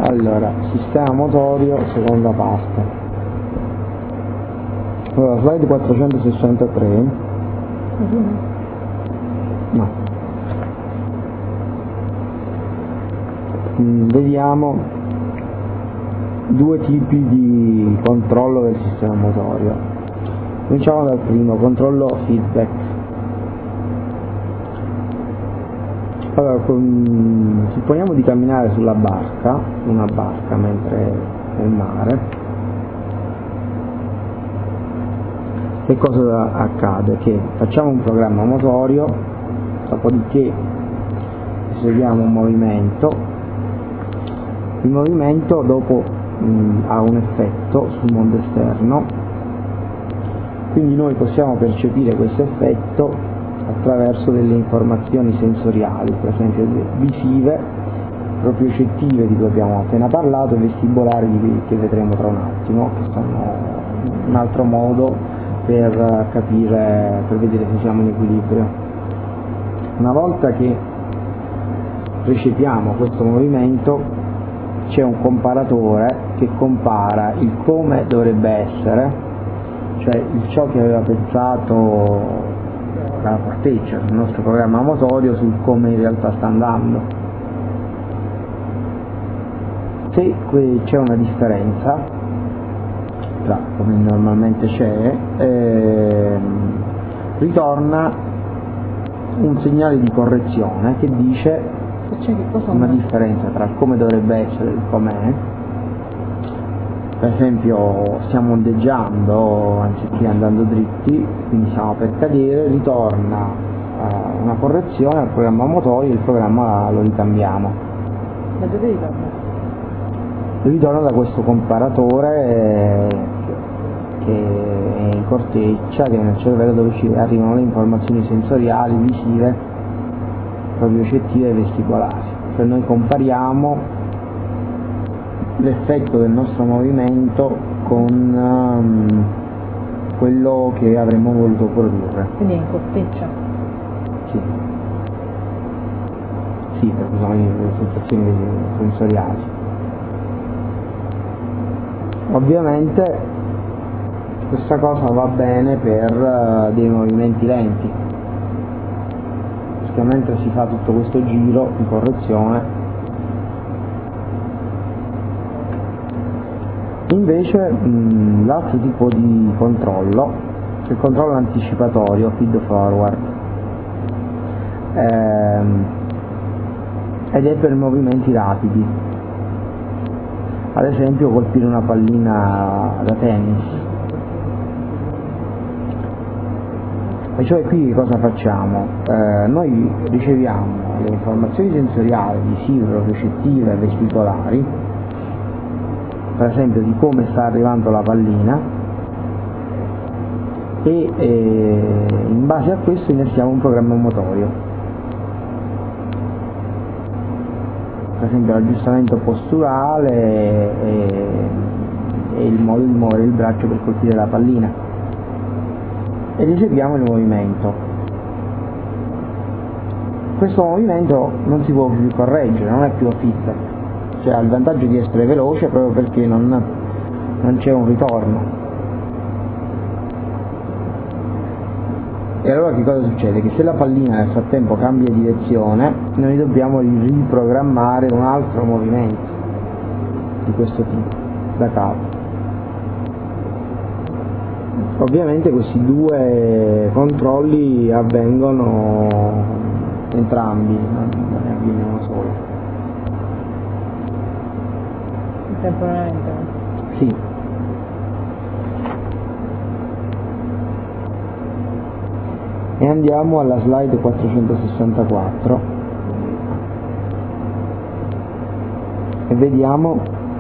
Allora, sistema motorio, seconda parte. Allora, slide 463. No. Vediamo due tipi di controllo del sistema motorio. Cominciamo dal primo, controllo feedback. Allora, supponiamo di camminare sulla barca, una barca mentre nel mare. Che cosa accade? Che facciamo un programma motorio, dopodiché eseguiamo un movimento. Il movimento dopo ha un effetto sul mondo esterno, quindi noi possiamo percepire questo effetto attraverso delle informazioni sensoriali, per esempio visive, propriocettive di cui abbiamo appena parlato, e vestibolari che vedremo tra un attimo, che sono un altro modo per capire, per vedere se siamo in equilibrio. Una volta che recepiamo questo movimento, c'è un comparatore che compara il come dovrebbe essere, cioè ciò che aveva pensato la corteccia, il nostro programma motorio, sul come in realtà sta andando. Se c'è una differenza tra come normalmente c'è, ritorna un segnale di correzione che dice c'è una differenza tra il come dovrebbe essere e il com'è. Per esempio stiamo ondeggiando anziché andando dritti, quindi stiamo per cadere, ritorna una correzione al programma motorio e il programma lo ricambiamo. Ma dove ritorna? Ritorna da questo comparatore che è in corteccia, che è nel cervello, dove ci arrivano le informazioni sensoriali, visive, propriocettive e vestibolari. Cioè noi compariamo l'effetto del nostro movimento con quello che avremmo voluto produrre. Quindi è in corteccia? Sì. Sì, perché sono le sensazioni sensoriali. Ovviamente questa cosa va bene per dei movimenti lenti, perché mentre si fa tutto questo giro di correzione, invece l'altro tipo di controllo è il controllo anticipatorio, feed forward, ed è per movimenti rapidi, ad esempio colpire una pallina da tennis. E cioè qui cosa facciamo? Noi riceviamo le informazioni sensoriali, visive, propriocettive e vestibolari, per esempio di come sta arrivando la pallina, e in base a questo inneschiamo un programma motorio, per esempio l'aggiustamento posturale e il modo di muovere il braccio per colpire la pallina, ed eseguiamo il movimento. Questo movimento non si può più correggere, non è più feedback, cioè ha il vantaggio di essere veloce proprio perché non c'è un ritorno. E allora che cosa succede? Che se la pallina nel frattempo cambia direzione, noi dobbiamo riprogrammare un altro movimento di questo tipo da capo. Ovviamente questi due controlli avvengono entrambi, non ne avviene uno solo. Temporaneamente? Sì. E andiamo alla slide 464 e vediamo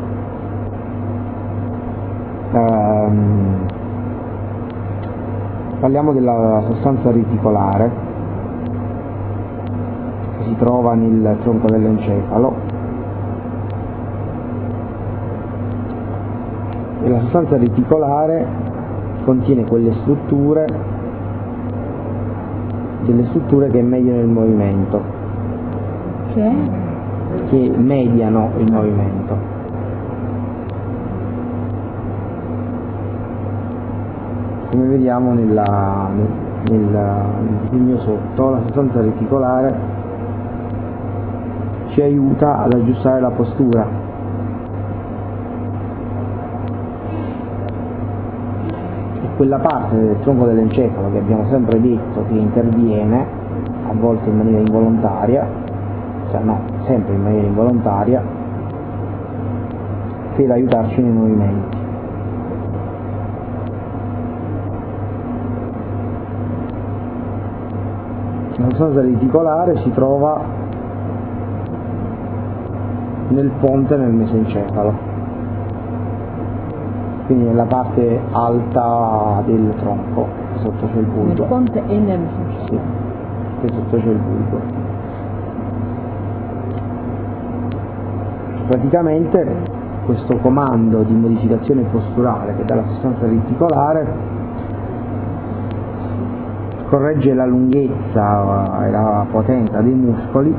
parliamo della sostanza reticolare che si trova nel tronco dell'encefalo. E la sostanza reticolare contiene delle strutture che mediano il movimento, che mediano il movimento. come vediamo nel disegno sotto, la sostanza reticolare ci aiuta ad aggiustare la postura. E quella parte del tronco dell'encefalo che abbiamo sempre detto che interviene, a volte in maniera involontaria, cioè no, sempre in maniera involontaria, per aiutarci nei movimenti. La sostanza reticolare si trova nel ponte nel mesencefalo, quindi nella parte alta del tronco, sotto c'è il bulbo. Nel ponte e nel mesencefalo. Sì, che sotto c'è il bulbo. Praticamente questo comando di modificazione posturale che dà la sostanza reticolare corregge la lunghezza e la potenza dei muscoli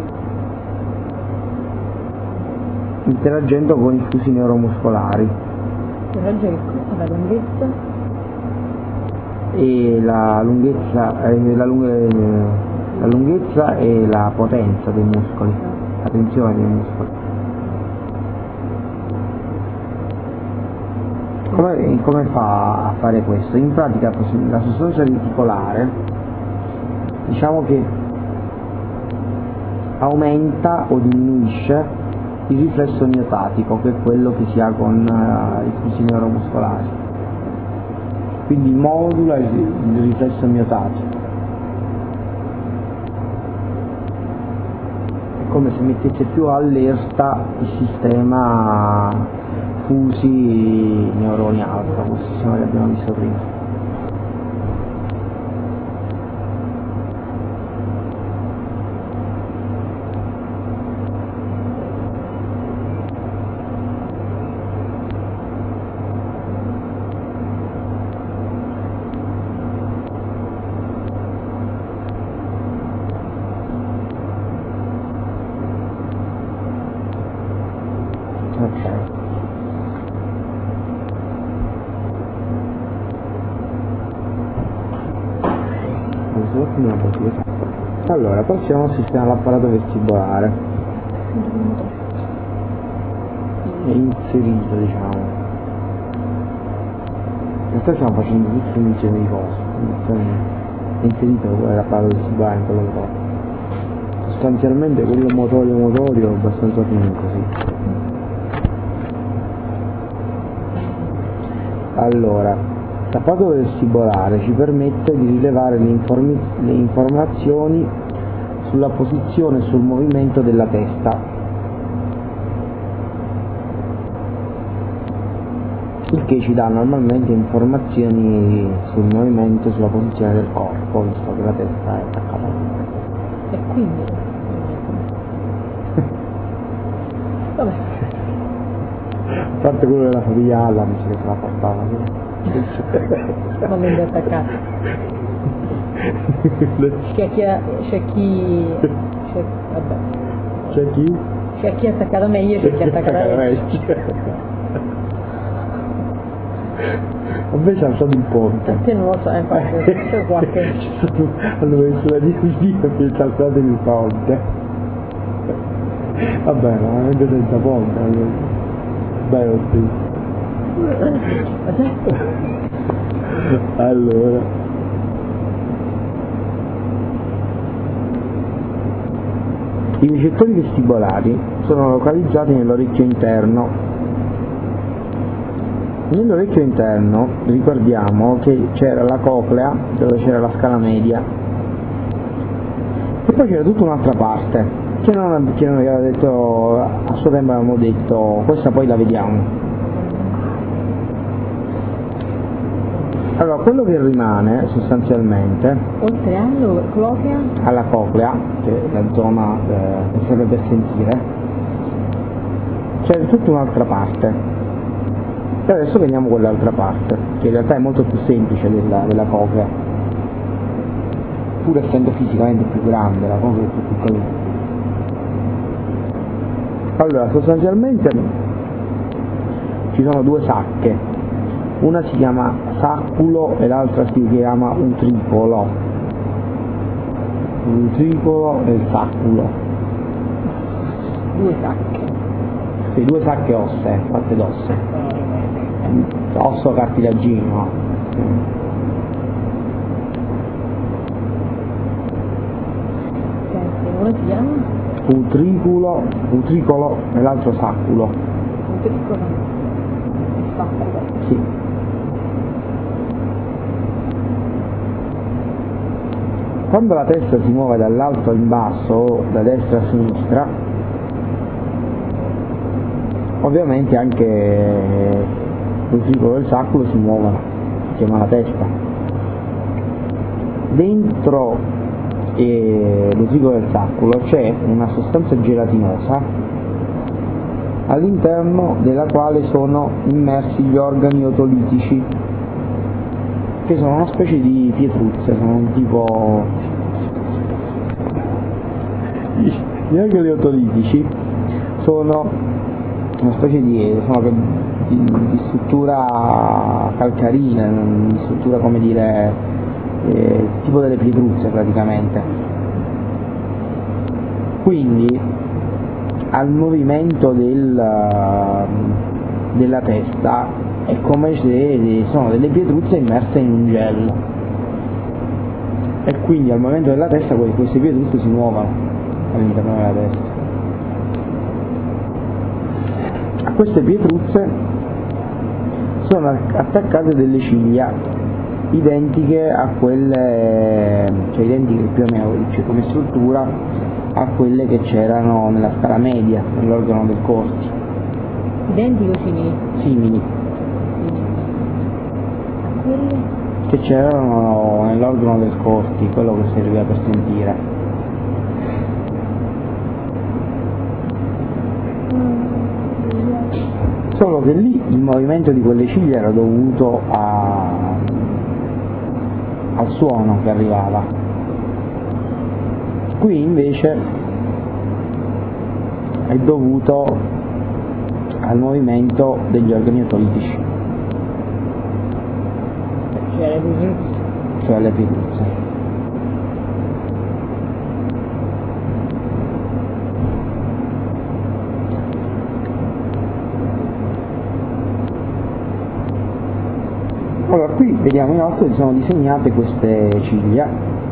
interagendo con i flussi neuromuscolari. Corregge che cosa? La lunghezza? E la lunghezza e la potenza dei muscoli, la tensione dei muscoli. Come fa a fare questo? In pratica la sostanza reticolare, diciamo che aumenta o diminuisce il riflesso miotatico, che è quello che si ha con i flussi neuromuscolari, quindi modula il riflesso miotatico. È come se mettesse più allerta il sistema fusi neuroni alfa, questo sistema che abbiamo visto prima. Allora, passiamo al sistema dell'apparato vestibolare. È inserito, diciamo. In realtà stiamo facendo tutto un insieme di cose. È inserito l'apparato vestibolare in quello che fa. Sostanzialmente quello motorio è abbastanza finito così. Allora, l'apparato vestibolare ci permette di rilevare le informazioni sulla posizione e sul movimento della testa. Il che ci dà normalmente informazioni sul movimento e sulla posizione del corpo, visto che la testa è attaccata alla testa. E quindi? Vabbè. A parte quello della famiglia Adams che se la portava via. Non mi attaccati. Vabbè. C'è chi? C'è chi è attaccato meglio e c'è chi è attaccato meglio. A me c'è alzato il ponte. A te non lo so, infatti c'è qualche. Hanno messo la diapositiva che ci ha alzato il ponte. Vabbè, veramente senza ponte. Bello sì. Allora, i recettori vestibolari sono localizzati nell'orecchio interno. Nell'orecchio interno ricordiamo che c'era la coclea, dove c'era la scala media, e poi c'era tutta un'altra parte che non aveva detto, a suo tempo avevamo detto questa poi la vediamo. Allora, quello che rimane sostanzialmente, oltre alla coclea, che è la zona che serve per sentire, c'è tutta un'altra parte. E adesso vediamo quell'altra parte, che in realtà è molto più semplice della coclea, pur essendo fisicamente più grande, la coclea è più piccolina. Allora, sostanzialmente ci sono due sacche. Una si chiama sacculo e l'altra si chiama utricolo. L'utricolo e il sacculo. Due sacche. Sì, due sacche ossee, fatte d'osso. Osso cartilagino. Senti, uno si chiama? Utricolo e l'altro sacculo. Utricolo e sacculo. Sì. Quando la testa si muove dall'alto in basso o da destra a sinistra, ovviamente anche l'utricolo e il sacculo si muovono insieme alla testa. Dentro l'utricolo e il sacculo c'è una sostanza gelatinosa all'interno della quale sono immersi gli organi otolitici, che sono una specie di pietruzze, sono un tipo. Gli organi otolitici sono una specie di struttura calcarina, di struttura, come dire, tipo delle pietruzze praticamente. Quindi al movimento della testa è come se sono delle pietruzze immerse in un gel, e quindi al movimento della testa queste pietruzze si muovono all'interno della testa. A queste pietruzze sono attaccate delle ciglia identiche a quelle, cioè identiche più o meno, cioè come struttura, a quelle che c'erano nella scala media, nell'organo del corti. Identico, simili? Simili. A quelle? Che c'erano nell'organo del corti, quello che serviva per sentire. Solo che lì il movimento di quelle ciglia era dovuto al suono che arrivava. Qui invece è dovuto al movimento degli organi otolitici, Cioè le pietruzze. cioè le pietruzze. Allora, qui vediamo inoltre che sono disegnate queste ciglia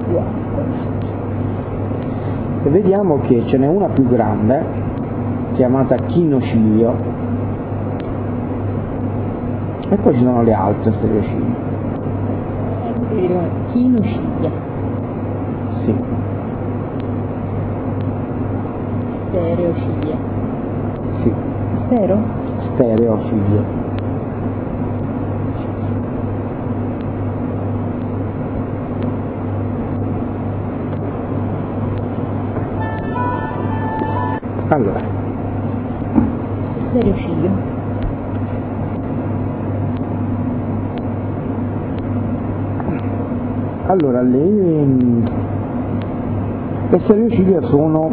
e vediamo che ce n'è una più grande, chiamata chinociglio, e poi ci sono le altre stereociglia. Chinociglia. Sì, Stereociglia. sì, stereociglia. Allora, Stereociglio. le ciglia sono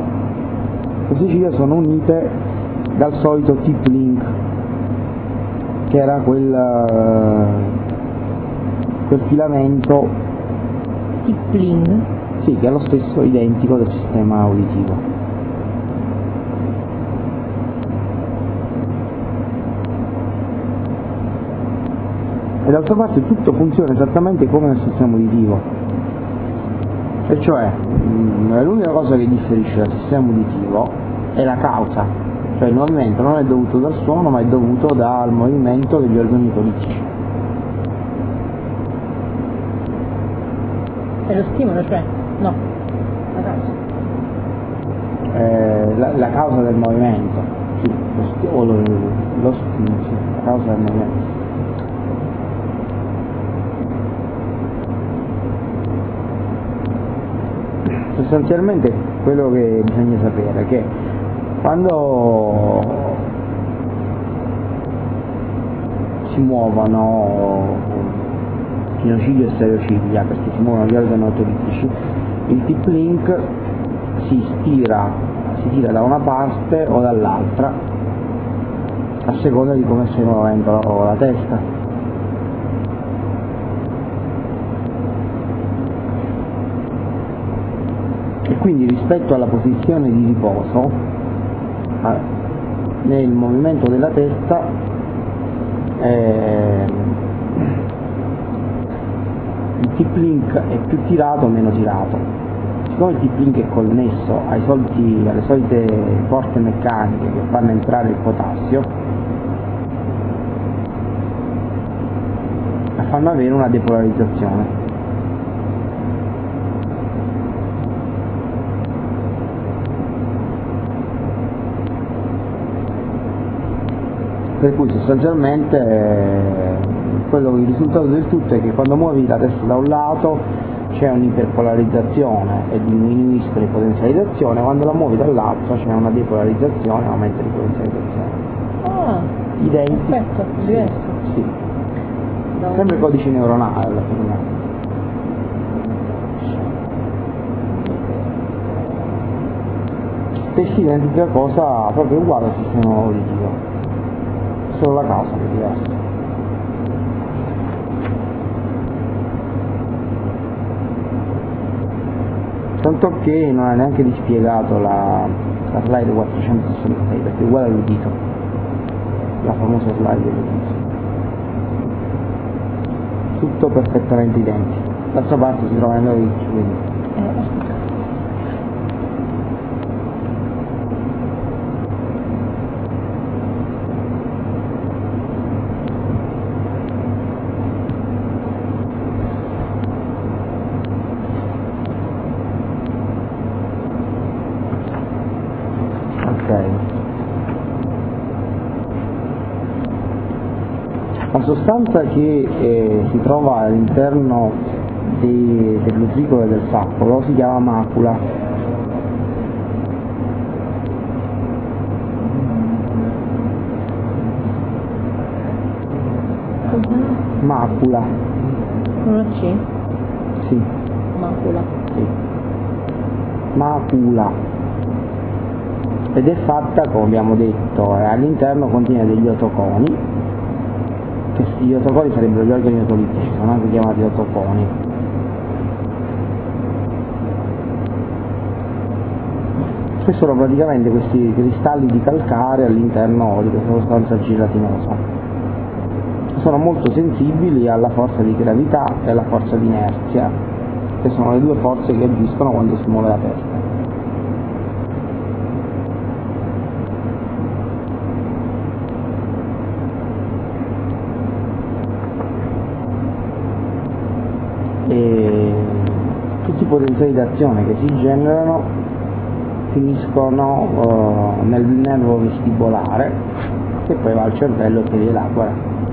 unite dal solito tip link, che era quel filamento, Tippling. sì, che è lo stesso identico del sistema uditivo. E d'altra parte tutto funziona esattamente come nel sistema uditivo, e cioè l'unica cosa che differisce dal sistema uditivo è la causa, cioè il movimento non è dovuto dal suono ma è dovuto dal movimento degli organi otolitici. E lo stimolo, cioè? No. La causa. La causa del movimento, sì, sì, la causa del movimento. Sostanzialmente quello che bisogna sapere è che quando si muovono chinociglio e stereociglia, perché si muovono gli organi otolitici, il tip link si tira da una parte o dall'altra a seconda di come stai muovendo la testa. quindi rispetto alla posizione di riposo, nel movimento della testa il tip link è più tirato o meno tirato. Siccome il tip link è connesso alle solite porte meccaniche che fanno entrare il potassio, fanno avere una depolarizzazione. Per cui sostanzialmente il risultato del tutto è che quando muovi la testa da un lato c'è un'iperpolarizzazione e diminuiscono le potenzializzazioni, quando la muovi dall'altro c'è una depolarizzazione e aumenta di potenzializzazione. Identico. Perfetto, diverso. Sì. Sempre codice neuronale alla fine. Stessa identica cosa, proprio uguale al sistema auditivo, solo la causa che è diversa. Tanto che non ha neanche rispiegato la slide 466 perché è uguale all'udito, la famosa slide dell'udito. Tutto perfettamente identico. D'altra parte si trova nell'orecchio, quindi. Ok. La sostanza che si trova all'interno dell'utricolo e del saccolo si chiama macula. Macula. Con una C? Sì. Macula. Sì. Macula. Ed è fatta, come abbiamo detto, all'interno contiene degli otoconi. Gli otoconi sarebbero gli organi otolitici, sono anche chiamati otoconi. Che sono praticamente questi cristalli di calcare all'interno di questa sostanza gelatinosa. Sono molto sensibili alla forza di gravità e alla forza di inerzia, che sono le due forze che agiscono quando si muove la testa. E tutti i potenziali d'azione che si generano finiscono nel nervo vestibolare, che poi va al cervello e che li elabora.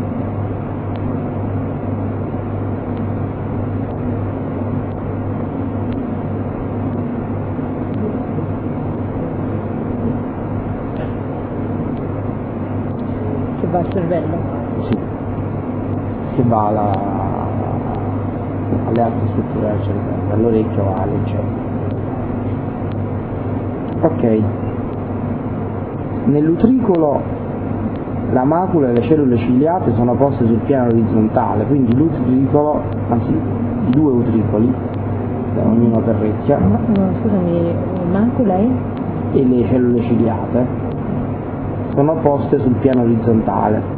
Che va al cervello? Sì, che va alle altre strutture del cervello, all'orecchio va alle cellule. Ok, nell'utricolo la macula e le cellule ciliate sono poste sul piano orizzontale, quindi l'utricolo, anzi i due utricoli, ognuno per orecchia, Scusami, macula e le cellule ciliate sono poste sul piano orizzontale.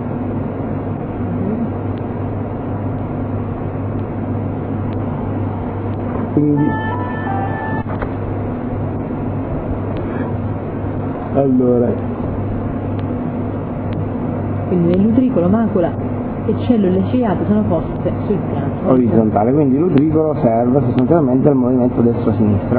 Quindi nell'utricolo macula e cellule ciliate sono poste sul piano orizzontale, quindi l'utricolo serve sostanzialmente al movimento destra-sinistra,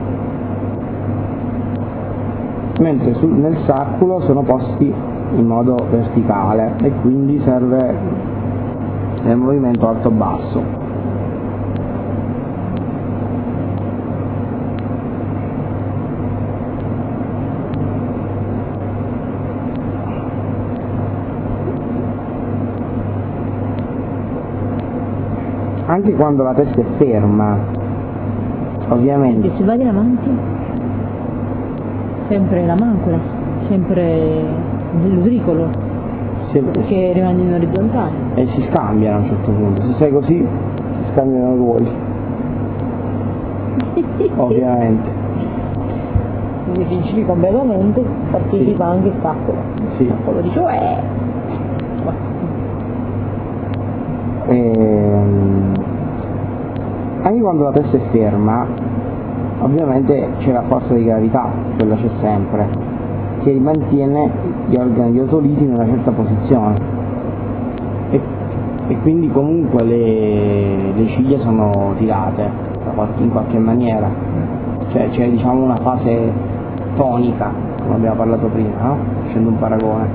mentre nel sacculo sono posti in modo verticale e quindi serve nel movimento alto-basso. Anche quando la testa è ferma, ovviamente. E se vai avanti, sempre la macula, sempre nell'utricolo, che rimane in orizzontale. E si scambiano a un certo punto, se sei così si scambiano i ruoli, ovviamente. si definisce completamente, partecipa anche il sacco. Sì. Il sacco lo dice, anche quando la testa è ferma, ovviamente c'è la forza di gravità, quella c'è sempre, che mantiene gli organi di otoliti in una certa posizione. E quindi comunque le ciglia sono tirate in qualche maniera, cioè c'è diciamo una fase tonica, come abbiamo parlato prima, no? Facendo un paragone,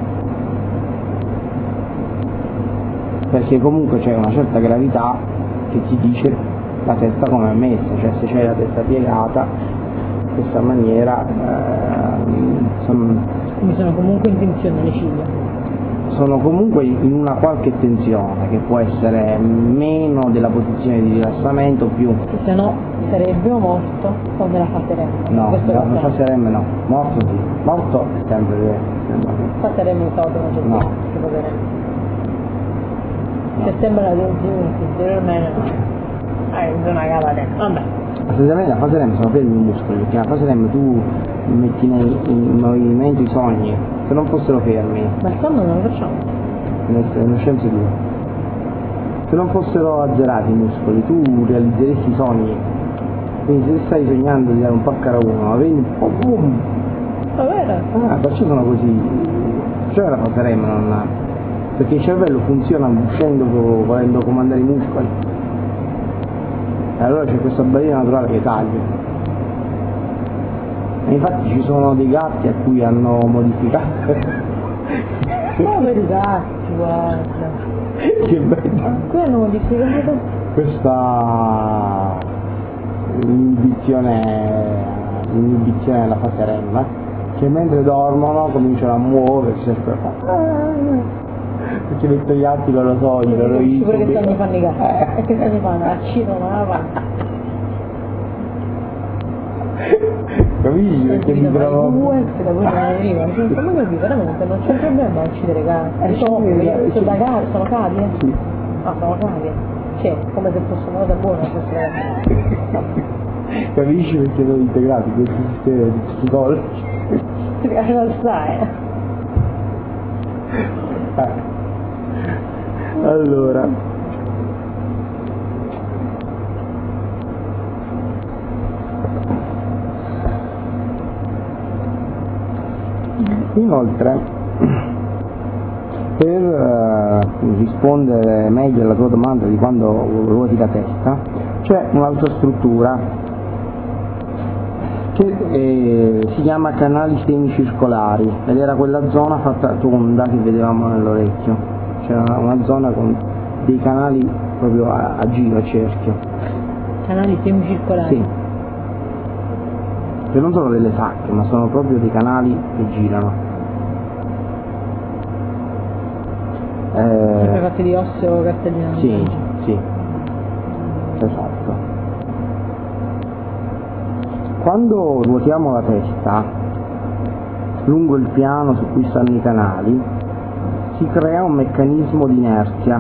perché comunque c'è una certa gravità che ti dice la testa come è messa, cioè se c'è la testa piegata in questa maniera quindi sono comunque in tensione le ciglia. Sono comunque in una qualche tensione, che può essere meno della posizione di rilassamento, più. Che se no sarebbero morto o nella fase REM? No, nella fase REM no, morto sì, morto è sempre fase REM stavo per no. Se sembra la tensione una gara dentro, vabbè. Assolutamente la fase REM sono fermi i muscoli, perché nella fase REM tu metti in movimento i sogni, se non fossero fermi. Ma il sonno non lo facciamo? Nelle scienze 2. Se non fossero azzerati i muscoli, tu realizzeresti i sogni. Quindi se stai sognando di dare un paccaro a uno, vedi un po' boom. È vero? Perciò sono così. Perciò la fase REM non. Perché il cervello funziona uscendo, volendo comandare i muscoli. E allora c'è questa barriera naturale che taglia. E infatti ci sono dei gatti a cui hanno modificato. Poveri gatti, guarda. Che bello. Qui hanno modificato questa inibizione della fase REM, che mentre dormono cominciano a muoversi, perché mettono gli atti loro sogni, loro isoli. Sicuro che sogni fanno i gatti. E che sogni fanno? Accidono la panza. Capisci? Perché mi trovo. Da voi non arriva, senza mai capire, veramente non c'è un problema a uccidere cani. Sono da cani, sono cavi? Sì. Ah, sono cavi. Cioè, come se fosse una cosa buona Capisci perché sono integrati questi sistemi psicologici? Non sai. Allora. Inoltre, per rispondere meglio alla tua domanda di quando ruoti la testa, c'è un'altra struttura che si chiama canali semicircolari, ed era quella zona fatta tonda che vedevamo nell'orecchio. C'era una zona con dei canali proprio a giro, a cerchio. Canali semicircolari? Sì. Che non sono delle sacche, ma sono proprio dei canali che girano. Sempre fatti di osso o cartellino? Sì, sì, esatto. Quando ruotiamo la testa lungo il piano su cui stanno i canali, si crea un meccanismo di inerzia.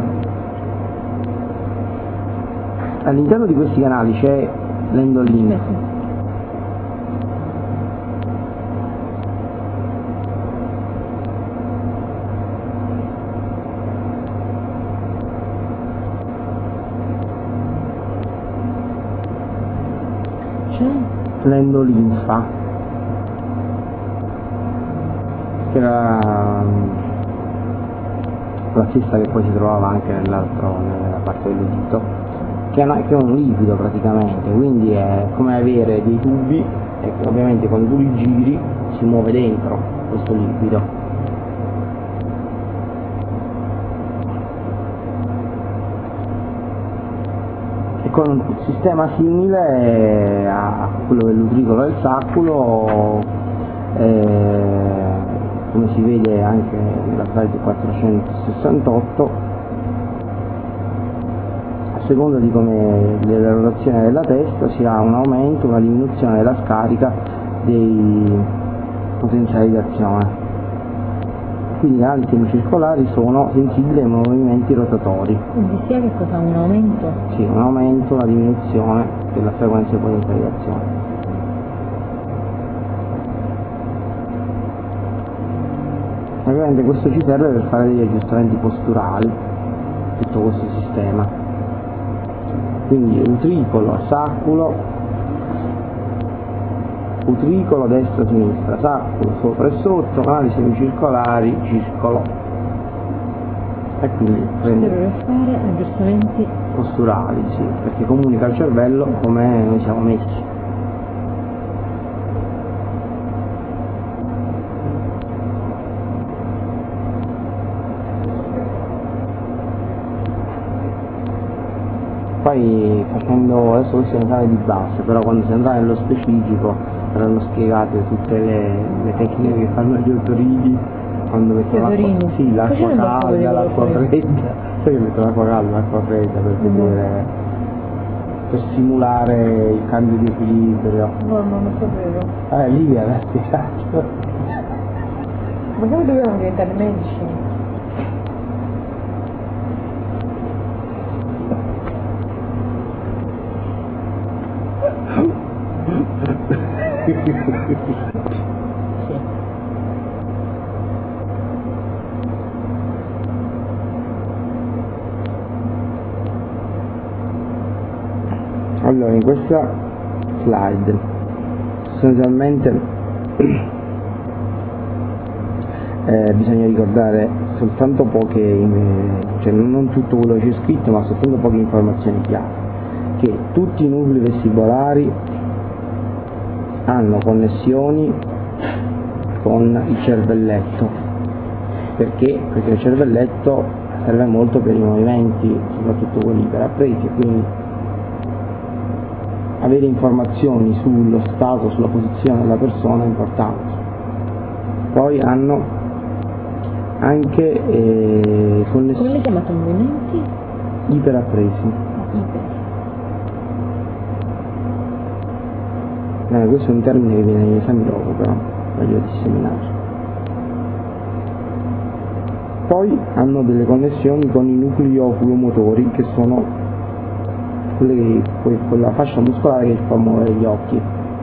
All'interno di questi canali c'è l'endolina. L'endolinfa, che era la stessa che poi si trovava anche nella parte dell'udito, che è un liquido praticamente, quindi è come avere dei tubi e ovviamente quando tu li giri si muove dentro questo liquido. Con un sistema simile a quello dell'utricolo e del sacculo, come si vede anche nella slide 468, a seconda di come della rotazione della testa si ha un aumento, una diminuzione della scarica dei potenziali di azione. Quindi i canali semicircolari sono sensibili ai movimenti rotatori. Quindi sia che cosa? Un aumento? Sì, un aumento, una diminuzione della frequenza di potenziale di azione. Ovviamente questo ci serve per fare degli aggiustamenti posturali, tutto questo sistema. Quindi utricolo, sacculo, utricolo destra, sinistra, sacculo, sopra e sotto, canali semicircolari, circolo. E quindi deve fare aggiustamenti posturali, sì, perché comunica al cervello come noi siamo messi. Poi facendo, adesso questo è un esame di base, però quando si andrà nello specifico saranno spiegate tutte le tecniche che fanno gli otoridi quando mettono l'acqua, sì, l'acqua calda, l'acqua fredda, sai che mettono l'acqua calda, l'acqua fredda per simulare il cambio di equilibrio. No, non lo sapevo. Lì era spiegato. Ma come dobbiamo diventare medici? Sì. Allora, in questa slide sostanzialmente bisogna ricordare soltanto poche, cioè non tutto quello che c'è scritto, ma soltanto poche informazioni chiave, che tutti i nuclei vestibolari hanno connessioni con il cervelletto. Perché? Perché il cervelletto serve molto per i movimenti, soprattutto quelli iperappresi, e quindi avere informazioni sullo stato, sulla posizione della persona è importante. Poi hanno anche connessioni. Come li chiamate movimenti? Iperappresi. Questo è un termine che viene negli esami dopo, però voglio disseminare. Poi hanno delle connessioni con i nuclei oculomotori, che sono quella fascia muscolare che ci fa muovere gli occhi.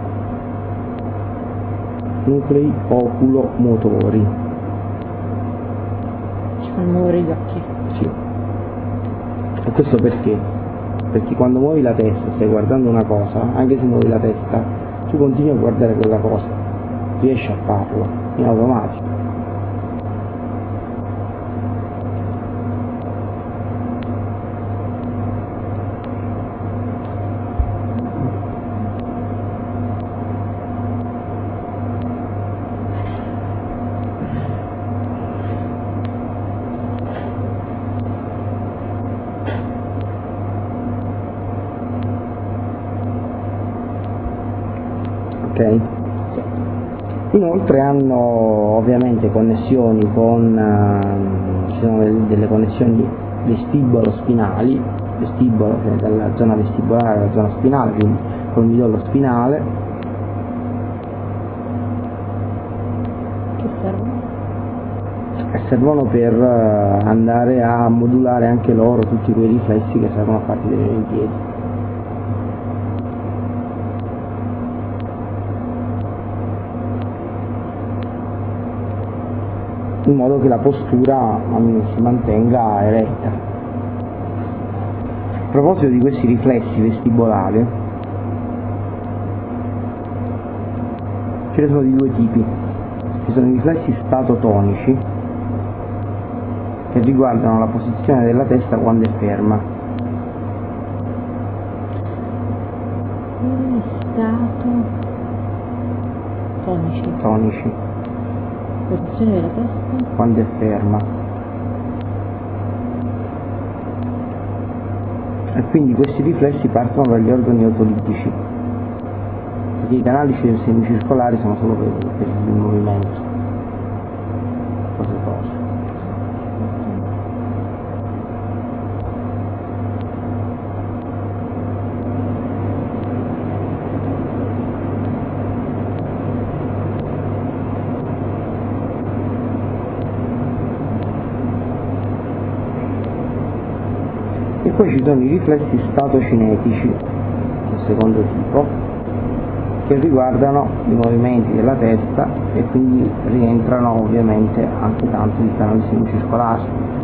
Nuclei oculomotori. Ci fanno muovere gli occhi? Sì. E questo perché? Perché quando muovi la testa, stai guardando una cosa, anche se muovi la testa, tu continui a guardare quella cosa, riesci a farlo in automatico. Ok? Sì. Inoltre hanno ovviamente connessioni con, ci sono delle connessioni vestibolo-spinali, vestibolo, cioè dalla zona vestibolare alla zona spinale, quindi col midollo spinale. Che servono? Servono per andare a modulare anche loro tutti quei riflessi che servono a farti tenere in piedi. In modo che la postura si mantenga eretta. A proposito di questi riflessi vestibolari, ce ne sono di due tipi. Ci sono i riflessi statotonici, che riguardano la posizione della testa quando è ferma. Tonici. Posizione della testa? Quando è ferma. E quindi questi riflessi partono dagli organi otolitici, perché i canali semicircolari sono solo per il movimento. Cose. Poi ci sono i riflessi statocinetici, il secondo tipo, che riguardano i movimenti della testa e quindi rientrano ovviamente anche tanto il piano di segno circolare.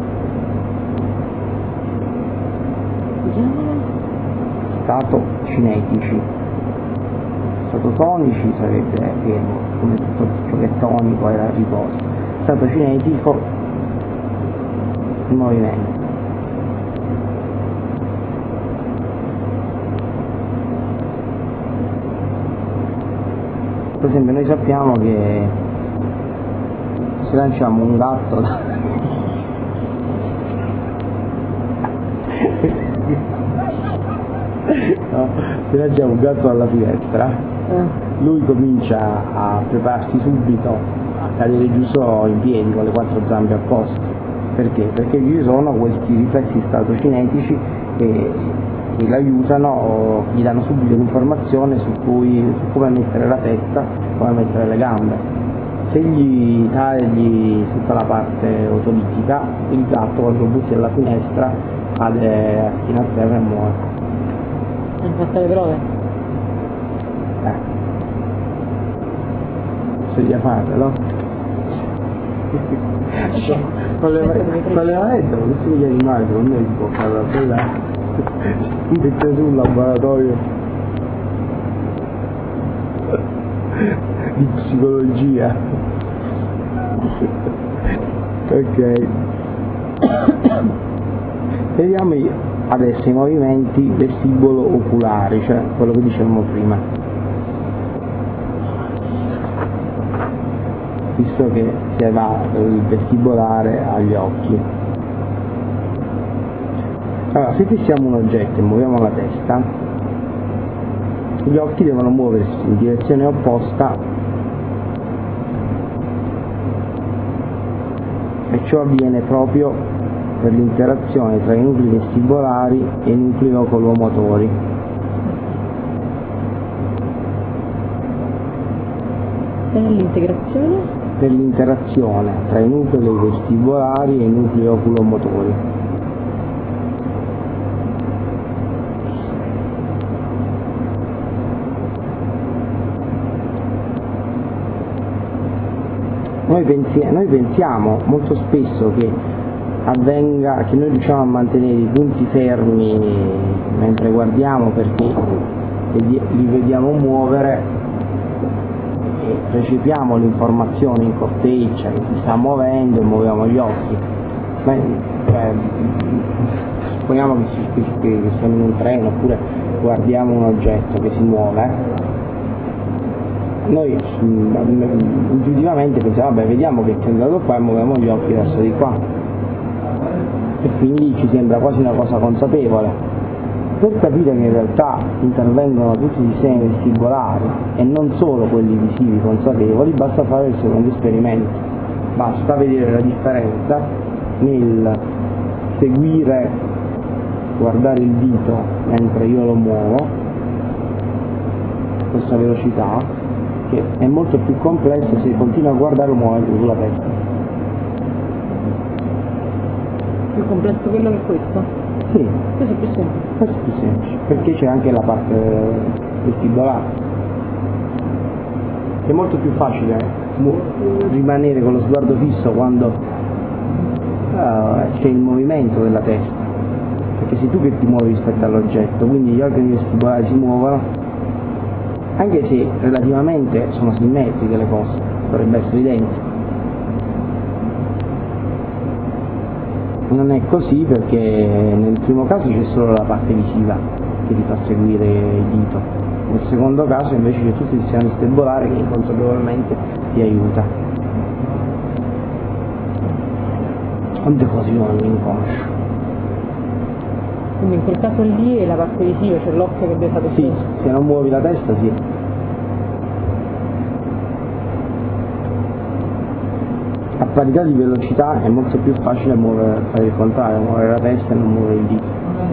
Stato cinetici. Stato tonici sarebbe fermo, come tutto ciò che è tonico era riposo. Stato cinetico, il movimento. Per esempio noi sappiamo che se lanciamo un gatto no, se lanciamo un gatto dalla finestra, lui comincia a prepararsi subito a cadere giù solo in piedi con le quattro zampe a posto. Perché? Perché ci sono questi riflessi statocinetici che l'aiutano, gli danno subito l'informazione su come mettere la testa, come mettere le gambe. Se gli tagli tutta la parte otolitica, il gatto quando lo butti alla finestra cade a schiena a terra e muore. Hai fatto le prove? Bisogna farlo. Con le manette, con tutti gli animali, secondo me si può fare la bella. Mette su un laboratorio di psicologia. Ok. Vediamo adesso i movimenti vestibolo-oculari, cioè quello che dicevamo prima. Visto che si va il vestibolare agli occhi. Allora, se fissiamo un oggetto e muoviamo la testa, gli occhi devono muoversi in direzione opposta e ciò avviene proprio per l'interazione tra i nuclei vestibolari e i nuclei oculomotori. L'integrazione? Per l'interazione tra i nuclei vestibolari e i nuclei oculomotori. Noi pensiamo molto spesso che avvenga, che noi riusciamo a mantenere i punti fermi mentre guardiamo perché li vediamo muovere e recepiamo l'informazione in corteccia che si sta muovendo e muoviamo gli occhi. Supponiamo che siamo in un treno oppure guardiamo un oggetto che si muove. Noi intuitivamente pensiamo, vabbè, vediamo che è andato qua e muoviamo gli occhi verso di qua e quindi ci sembra quasi una cosa consapevole. Per capire che in realtà intervengono tutti i sistemi vestibolari e non solo quelli visivi consapevoli, basta fare il secondo esperimento, basta vedere la differenza nel seguire, guardare il dito mentre io lo muovo a questa velocità, che è molto più complesso se continua a guardarlo muovendo sulla testa. Più complesso quello che questo? Sì. Questo è più semplice. Questo è più semplice, perché c'è anche la parte vestibolare. È molto più facile rimanere con lo sguardo fisso quando c'è il movimento della testa, perché sei tu che ti muovi rispetto all'oggetto, quindi gli organi vestibolari si muovono. Anche se relativamente sono simmetriche le cose, dovrebbe essere evidente. Non è così perché nel primo caso c'è solo la parte visiva che ti fa seguire il dito, nel secondo caso invece c'è tutto il sistema vestibolare che inconsapevolmente ti aiuta. Quante cose io non mi inconscio. Quindi in quel caso lì è la parte visiva, cioè l'occhio che deve fare Sì, se non muovi la testa sì. A parità di velocità è molto più facile fare il contrario, muovere la testa e non muovere il dito.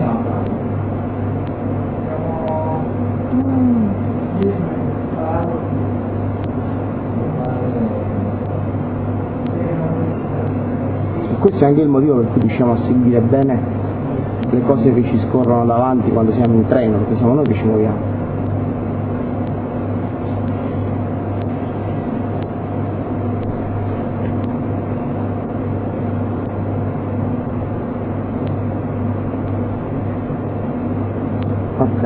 E questo è anche il motivo per cui riusciamo a seguire bene le cose che ci scorrono davanti quando siamo in treno, perché siamo noi che ci muoviamo. Ok.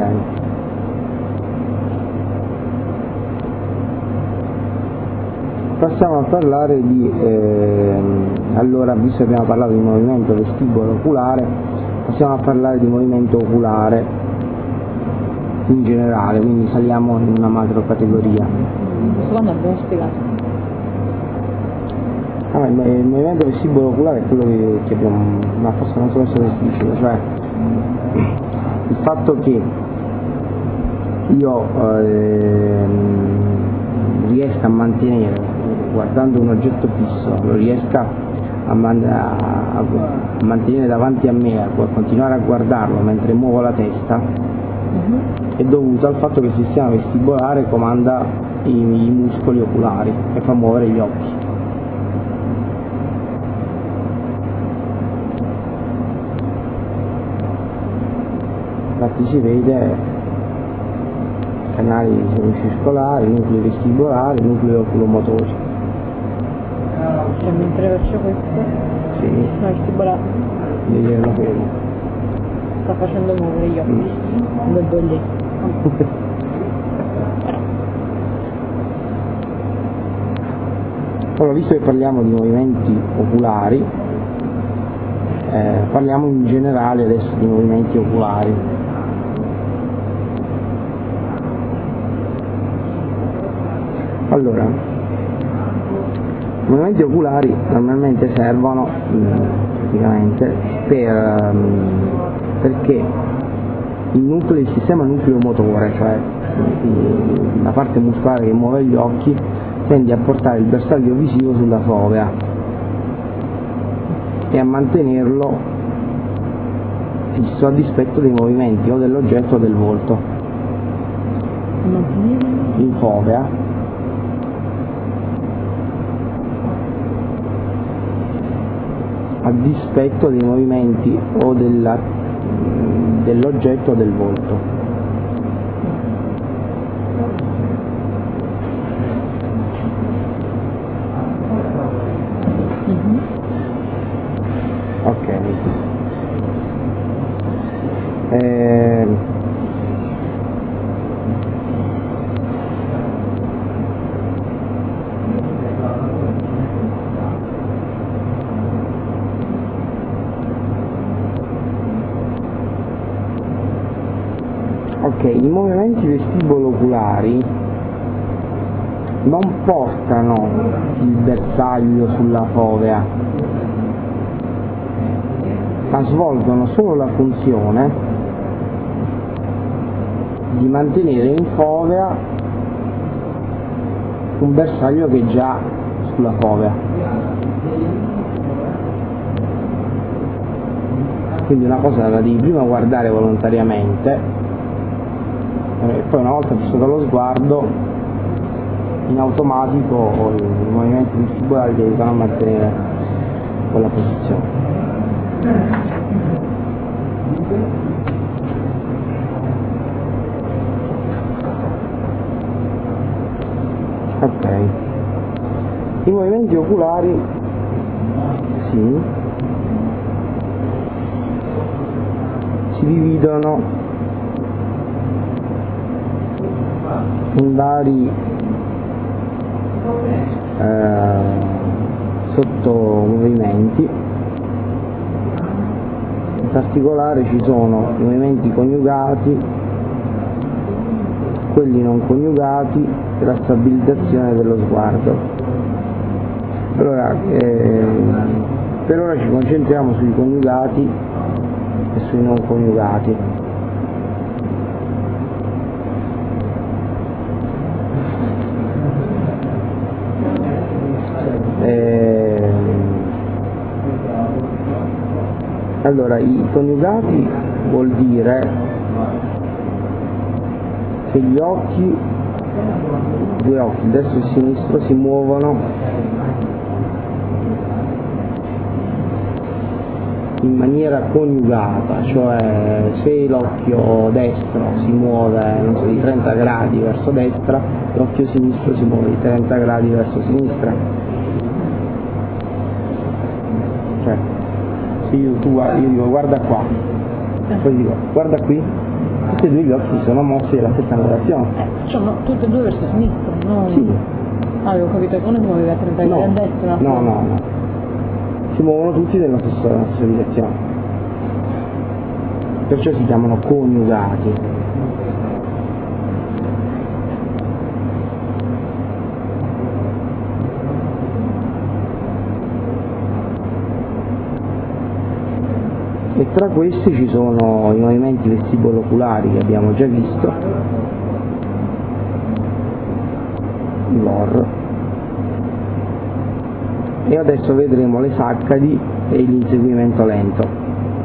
Passiamo a parlare di, allora, visto che abbiamo parlato di movimento vestibolo oculare, passiamo a parlare di movimento oculare in generale, quindi saliamo in una macro categoria. Questo quando abbiamo spiegato. Il movimento vestibolo oculare è quello che abbiamo, ma forse non so se lo si dice, cioè il fatto che io riesca a mantenere, guardando un oggetto fisso, lo riesca a mantenere davanti a me, a continuare a guardarlo mentre muovo la testa, è dovuto al fatto che il sistema vestibolare comanda i muscoli oculari e fa muovere gli occhi. Infatti si vede canali semicircolari, nuclei vestibolari, nuclei oculomotori. Cioè mentre faccio questo, Sì, il sistema vestibolare vederlo quello. sta facendo muovere gli occhi. Vedo lì. Allora, visto che parliamo di movimenti oculari, parliamo in generale adesso di movimenti oculari. Allora, i movimenti oculari normalmente servono praticamente perché il sistema nucleomotore, cioè la parte muscolare che muove gli occhi, tende a portare il bersaglio visivo sulla fovea e a mantenerlo fisso a dispetto dei movimenti o dell'oggetto o del volto. In fovea a dispetto dei movimenti o dell'oggetto o del volto. Ok. Ok, i movimenti vestibolo-oculari non portano il bersaglio sulla fovea, ma svolgono solo la funzione di mantenere in fovea un bersaglio che è già sulla fovea. Quindi una cosa la devi prima guardare volontariamente e poi una volta fissato lo sguardo in automatico i movimenti vestibolari ti aiutano a mantenere quella posizione. Ok, i movimenti oculari si dividono in vari sottomovimenti. In particolare ci sono i movimenti coniugati, quelli non coniugati e la stabilizzazione dello sguardo. Allora, per ora ci concentriamo sui coniugati e sui non coniugati. Allora, i coniugati vuol dire che gli occhi, due occhi, destro e sinistro, si muovono in maniera coniugata, cioè se l'occhio destro si muove, non so, di 30 gradi verso destra, l'occhio sinistro si muove di 30 gradi verso sinistra. Cioè, se io dico guarda qua, poi dico guarda qui, tutti e due gli occhi sono mossi della stessa angolazione. Facciamo tutti e due verso sinistra, no? Sì. Ah, avevo capito, uno si muoveva a 30 gradi a destra. No. Si muovono tutti nella stessa direzione. Perciò si chiamano coniugati. E tra questi ci sono i movimenti vestibolo-oculari che abbiamo già visto, i VOR, e adesso vedremo le saccadi e l'inseguimento lento.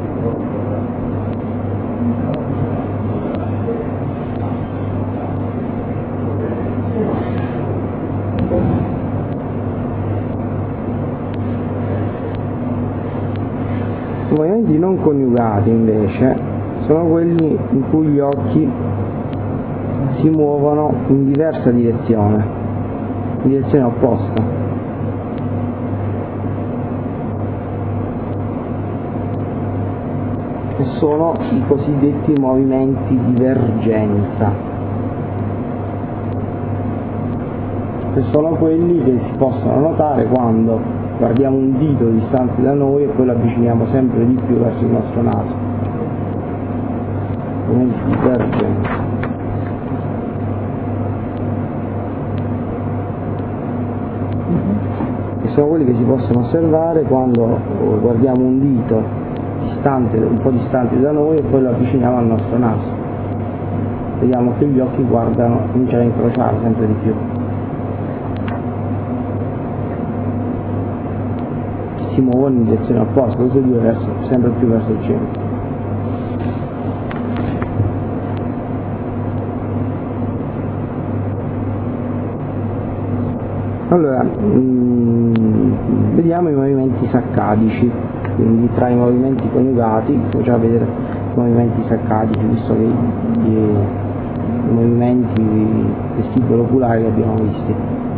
I movimenti non coniugati invece sono quelli in cui gli occhi si muovono in diversa direzione, in direzione opposta. E sono i cosiddetti movimenti di vergenza, che sono quelli che si possono notare quando guardiamo un dito distante da noi e poi lo avviciniamo sempre di più verso il nostro naso. Movimenti di vergenza. E sono quelli che si possono osservare quando guardiamo un dito distante, un po' distante da noi e poi lo avviciniamo al nostro naso. Vediamo che gli occhi cominciano a incrociare sempre di più. Si muovono in direzione opposta, tutti e due sempre più verso il centro. Allora, vediamo i movimenti saccadici, quindi tra i movimenti coniugati, facciamo vedere i movimenti saccadici, visto che i movimenti vestibolo-oculari li abbiamo visti.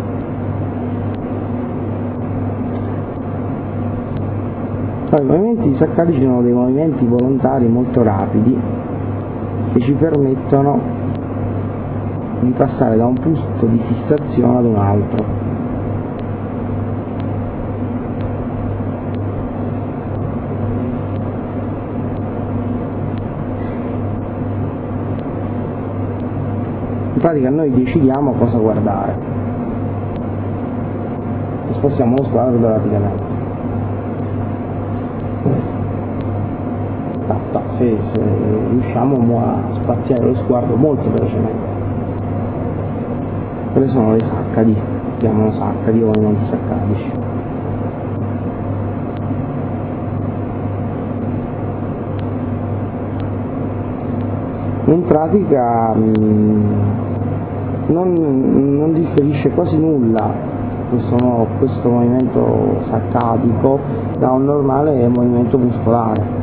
I movimenti saccadici sono dei movimenti volontari molto rapidi che ci permettono di passare da un punto di fissazione ad un altro. In pratica noi decidiamo cosa guardare e spostiamo lo sguardo drasticamente. Se riusciamo a spaziare lo sguardo molto velocemente. Quelle sono le saccadi, si chiamano saccadi o movimenti saccadici. In pratica non differisce quasi nulla questo movimento saccadico da un normale movimento muscolare.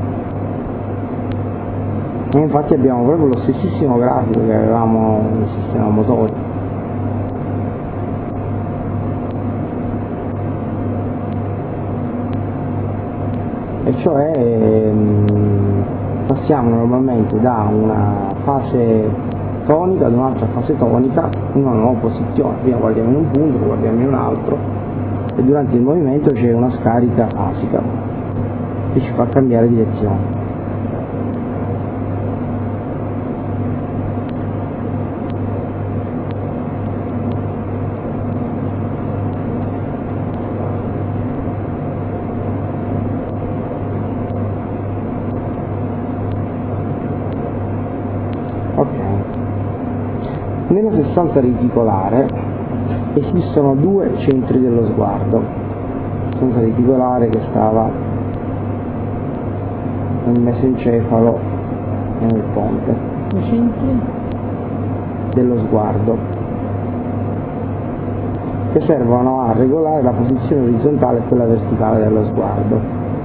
E infatti abbiamo proprio lo stessissimo grafico che avevamo nel sistema motore. E cioè passiamo normalmente da una fase tonica ad un'altra fase tonica in una nuova posizione. Prima guardiamo in un punto, poi guardiamo in un altro e durante il movimento c'è una scarica fasica che ci fa cambiare direzione. Nella sostanza reticolare esistono due centri dello sguardo, la sostanza reticolare che stava nel mesencefalo e nel ponte. I centri dello sguardo, che servono a regolare la posizione orizzontale e quella verticale dello sguardo.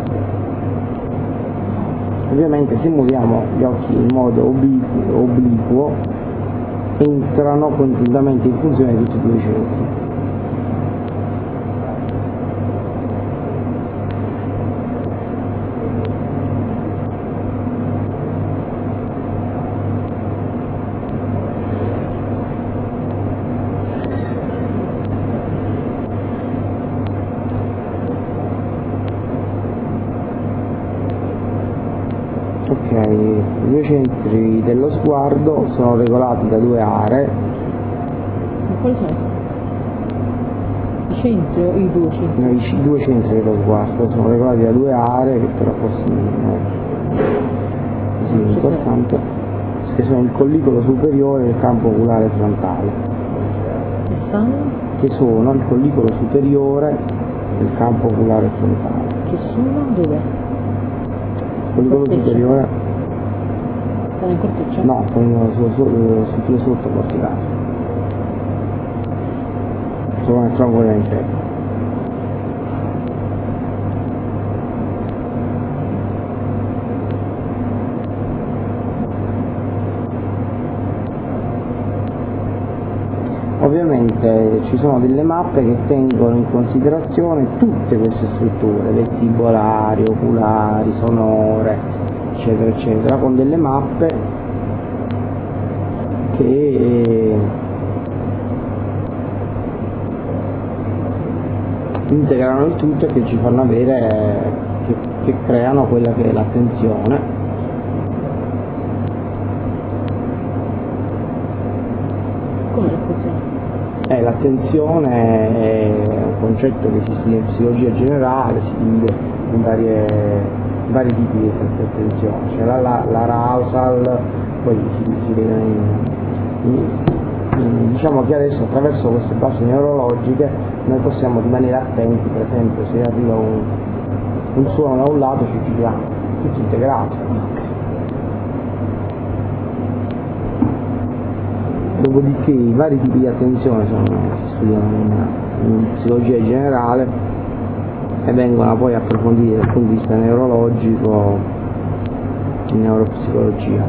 Ovviamente se muoviamo gli occhi in modo obliquo entrano congiuntamente in funzione di tutti e due i centri. i due centri dello sguardo sono regolati da due aree. Ma quali sono? I centri o i due centri? No, i due centri dello sguardo sono regolati da due aree che però possono così importante, che sono il collicolo superiore e il campo oculare frontale. Che sono il collicolo superiore e il campo oculare frontale. Che sono dove? Il collicolo superiore? Sono in corteccia? No, sono sul sotto corticale. Sono nel tronco dell'inferno. Ovviamente ci sono delle mappe che tengono in considerazione tutte queste strutture, vestibolari, oculari, sonore, eccetera eccetera, con delle mappe che integrano il tutto e che ci fanno avere, che creano quella che è l'attenzione. Come l'attenzione? L'attenzione è un concetto che si studia in psicologia generale, si divide in vari tipi di attenzione, c'è l'arousal, poi si vede diciamo che adesso attraverso queste basi neurologiche noi possiamo rimanere attenti, per esempio se arriva un suono da un lato ci giriamo, tutto integrato. Dopodiché i vari tipi di attenzione si studiano in psicologia generale e vengono poi approfonditi dal punto di vista neurologico in neuropsicologia.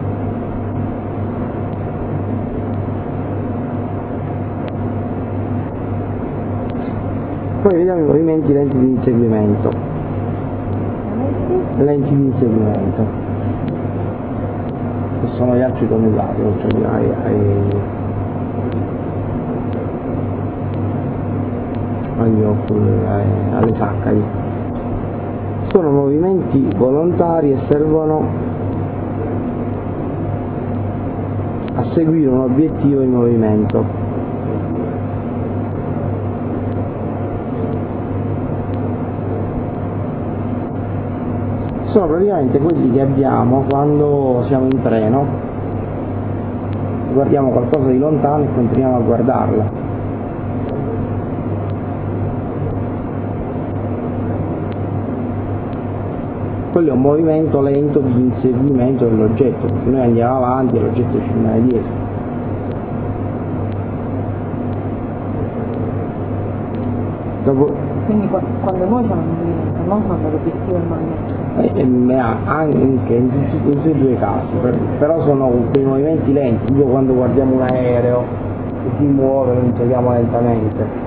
Poi vediamo i movimenti lenti di inseguimento. Lenti di inseguimento. Che sono gli altri coniugati, oltre agli oculi, alle saccadi. Sono movimenti volontari e servono a seguire un obiettivo in movimento. Sono praticamente quelli che abbiamo quando siamo in treno, guardiamo qualcosa di lontano e continuiamo a guardarla. Quello è un movimento lento di inseguimento dell'oggetto, perché noi andiamo avanti e l'oggetto ci rimane dietro. Quindi quando noi siamo in movimento, non quando l'obiettivo è il movimento. Anche in tutti e due i casi, però sono quei movimenti lenti, tipo quando guardiamo un aereo che si muove, lo inseguiamo lentamente.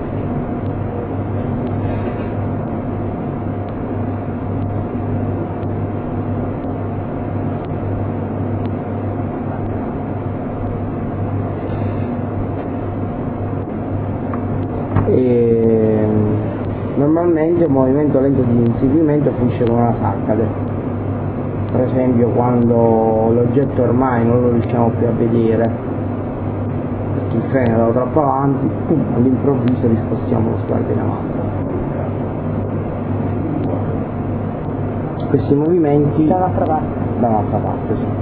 Normalmente un movimento lento di inseguimento finisce con una saccade, per esempio quando l'oggetto ormai non lo riusciamo più a vedere perché il treno è andato troppo avanti, all'improvviso rispostiamo lo sguardo in avanti. Questi movimenti dall'altra parte sì.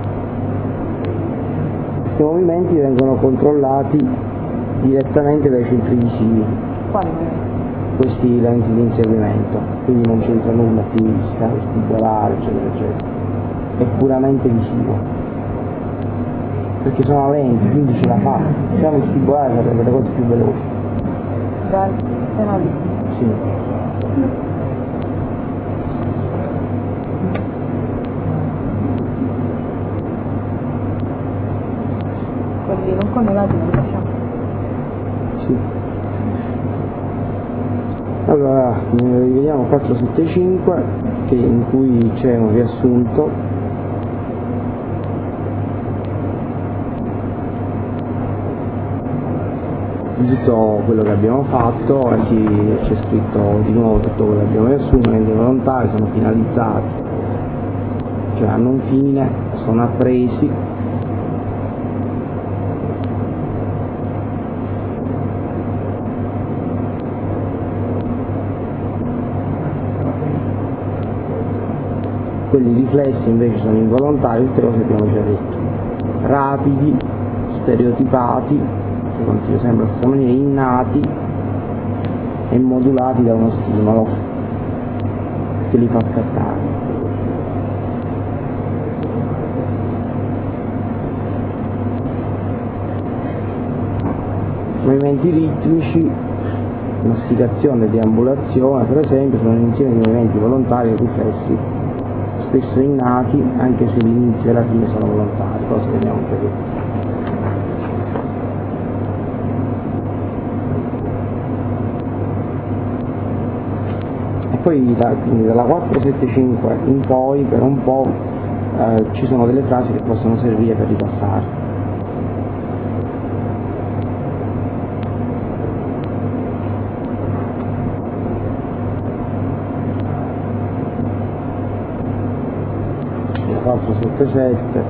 Questi movimenti vengono controllati direttamente dai centri visivi. Quali movimenti? Questi lenti di inseguimento, quindi non c'entra nulla fisica, vestibolare, eccetera eccetera, è puramente visivo, perché sono lenti, quindi ce la fa, se siamo vestibolari sarebbe le cose più veloci. Dal sistema lì? Sì. Quelli non coniugati non li facciamo? Sì. Allora, vediamo 475 in cui c'è un riassunto di tutto quello che abbiamo fatto e c'è scritto di nuovo tutto quello che abbiamo riassunto, gli volontari sono finalizzati cioè hanno un fine, sono appresi. Quelli riflessi invece sono involontari, tutte cose che abbiamo già detto, rapidi, stereotipati, che continuano sempre alla stessa maniera, innati e modulati da uno stimolo che li fa scattare. Movimenti ritmici, masticazione e deambulazione per esempio sono un insieme di movimenti volontari e riflessi spesso innati, anche se l'inizio e la fine sono volontari, cosa che abbiamo già detto. E poi quindi dalla 475 in poi per un po' ci sono delle frasi che possono servire per ripassare. La 477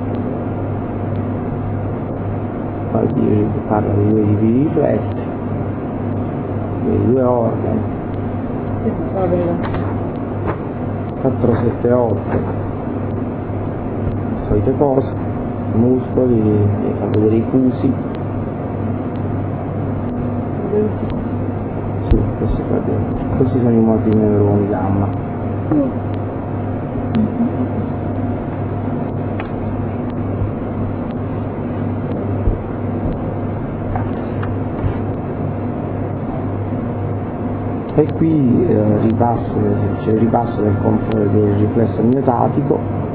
parla dei due tipi di riflessi, dei due organi. Sì, va bene. 478 solite cose, muscoli, fa vedere i fusi. Sì, questo fa vedere. Questi sono i modi neuroni gamma. E qui c'è il ripasso del riflesso miotattico,